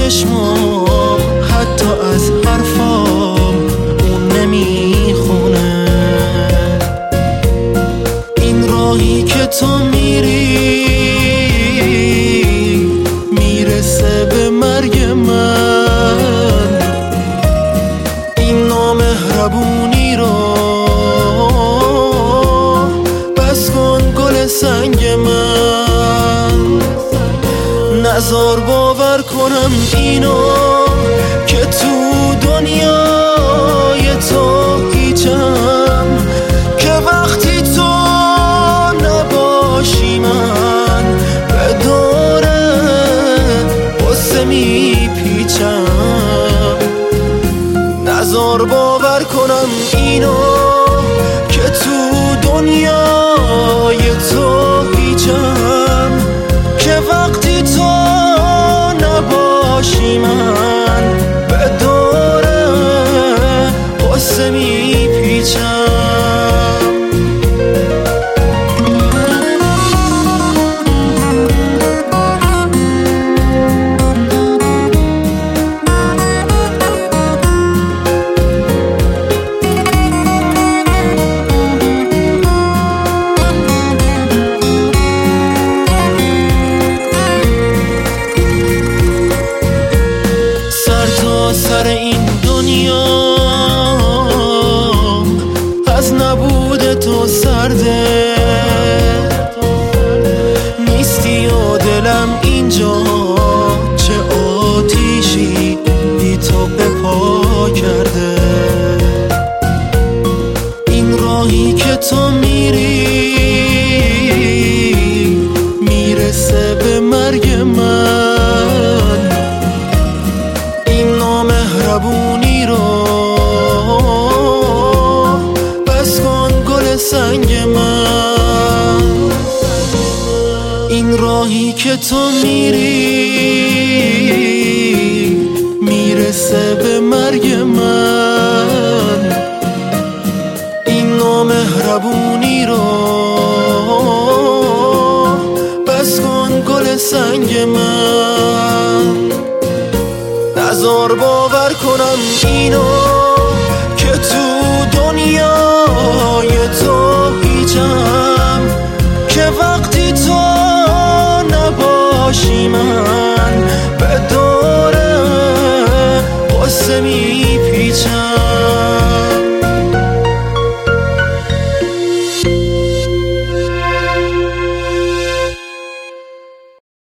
چشمام حتی از حرفام اون نمیخونه. این راهی که تو میری میرسه به مرگ من. این نامهربونی رو بس کن گل سنگ من. نزار باور کنم اینو که تو دنیای تو هیچم، که وقتی تو نباشی من به دوره قصه میپیچم. نزار باور کنم اینو که تو دنیای تو هیچم، که وقتی تو نباشی من به دوره قصه میپیچم. سر این دنیا از نبود تو سرده نیستی و دلم اینجا چه آتیشی بی تو به پا کرده. این راهی که تو میری میرسه به مرگ من. مهربونی رو بس کن گل سنگ من. این راهی که تو میری میرسه به مرگ من. این نامهربونی رو بس کن گل سنگ من. نزار باور کنم اینو که تو دنیای تو هیچم، که وقتی تو نباشی من به دوره قصه